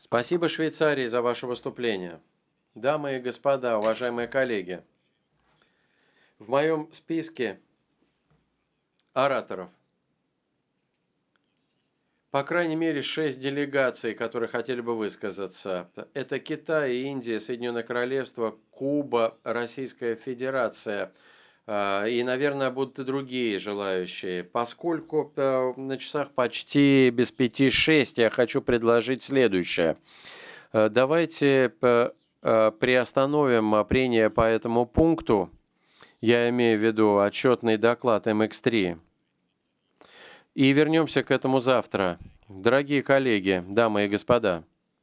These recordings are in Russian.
Спасибо Швейцарии за ваше выступление. Дамы и господа, уважаемые коллеги, в моем списке ораторов по крайней мере 6 делегаций, которые хотели бы высказаться. Это Китай, Индия, Соединенное Королевство, Куба, Российская Федерация. И, наверное, будут и другие желающие. Поскольку на часах почти без 5-6, я хочу предложить следующее. Давайте приостановим прения по этому пункту. Я имею в виду отчетный доклад МХ3. И вернемся к этому завтра. Дорогие коллеги, дамы и господа,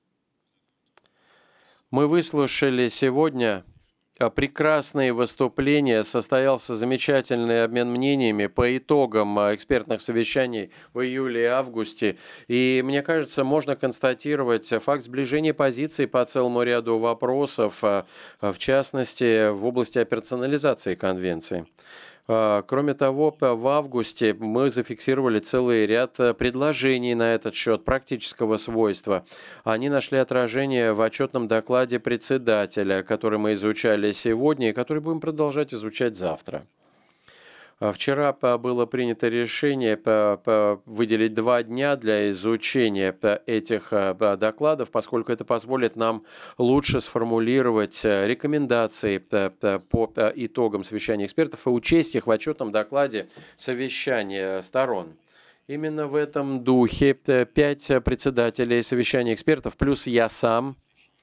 мы выслушали сегодня прекрасные выступления, состоялся замечательный обмен мнениями по итогам экспертных совещаний в июле и августе. И мне кажется, можно констатировать факт сближения позиций по целому ряду вопросов, в частности, в области операционализации конвенции. Кроме того, в августе мы зафиксировали целый ряд предложений на этот счет практического свойства. Они нашли отражение в отчетном докладе председателя, который мы изучали сегодня и который будем продолжать изучать завтра. Вчера было принято решение выделить 2 дня для изучения этих докладов, поскольку это позволит нам лучше сформулировать рекомендации по итогам совещания экспертов и учесть их в отчетном докладе совещания сторон. Именно в этом духе 5 председателей совещания экспертов плюс я сам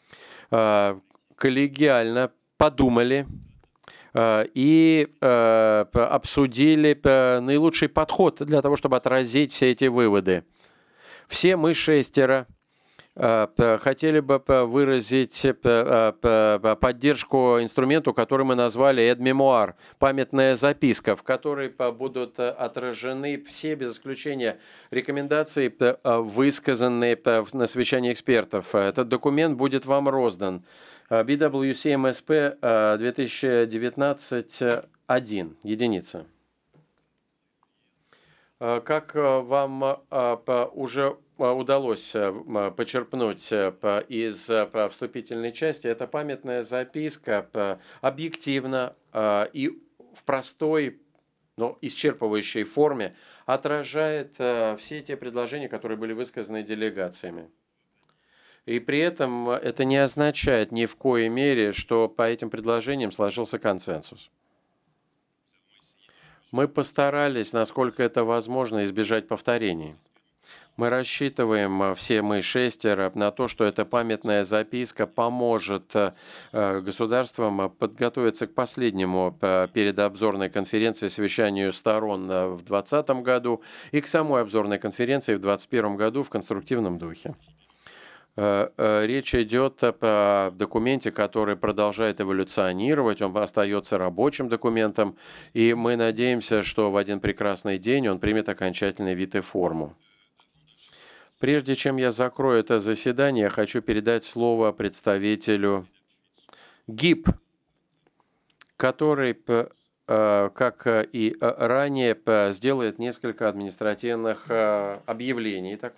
коллегиально подумали и обсудили наилучший подход для того, чтобы отразить все эти выводы. Все мы 6 хотели бы выразить поддержку инструменту, который мы назвали «Эд-мемуар», памятная записка, в которой будут отражены все, без исключения, рекомендации, высказанные на совещании экспертов. Этот документ будет вам роздан. BWC-МСП 2019-1, единица. Как вам уже удалось почерпнуть из вступительной части, эта памятная записка объективно и в простой, но исчерпывающей форме отражает все те предложения, которые были высказаны делегациями. И при этом это не означает ни в коей мере, что по этим предложениям сложился консенсус. Мы постарались, насколько это возможно, избежать повторений. Мы рассчитываем, все мы 6, на то, что эта памятная записка поможет государствам подготовиться к последнему передобзорной конференции совещанию сторон в 2020 году и к самой обзорной конференции в 2021 году в конструктивном духе. Речь идет о документе, который продолжает эволюционировать, он остается рабочим документом, и мы надеемся, что в один прекрасный день он примет окончательный вид и форму. Прежде чем я закрою это заседание, я хочу передать слово представителю ГИБ, который, как и ранее, сделает несколько административных объявлений.